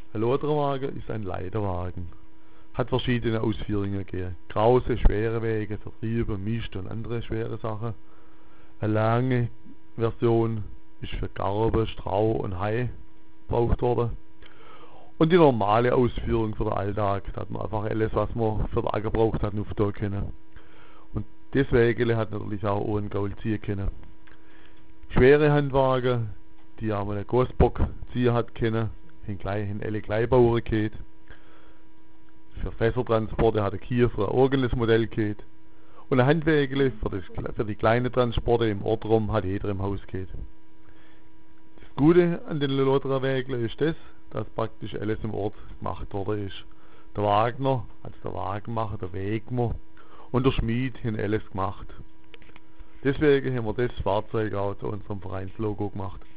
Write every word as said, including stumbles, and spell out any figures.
Ein Loderwagen ist ein Leiterwagen. Hat verschiedene Ausführungen gegeben. Große, schwere Wege, Vertriebe, Mist und andere schwere Sachen. Eine lange Version ist für Garbe, Strau und Hai gebraucht worden. Und die normale Ausführung für den Alltag, da hat man einfach alles, was man für den Acker braucht, hat, aufnehmen können. Und deswegen hat natürlich auch ohne Gaul ziehen können. Schwere Handwagen, die haben einen Großbock ziehen hat können, in in alle Kleinbauern geht. Für Fässertransporte hat ein Kiefer ein eigenes Modell geht. Und ein Handwägele für, das, für die kleinen Transporte im Ort rum hat jeder im Haus geht. Das Gute an den Loderwägeln ist das, dass praktisch alles im Ort gemacht worden ist. Der Wagner, also der Wagenmacher, der Wegner und der Schmied haben alles gemacht. Deswegen haben wir das Fahrzeug auch zu unserem Vereinslogo gemacht.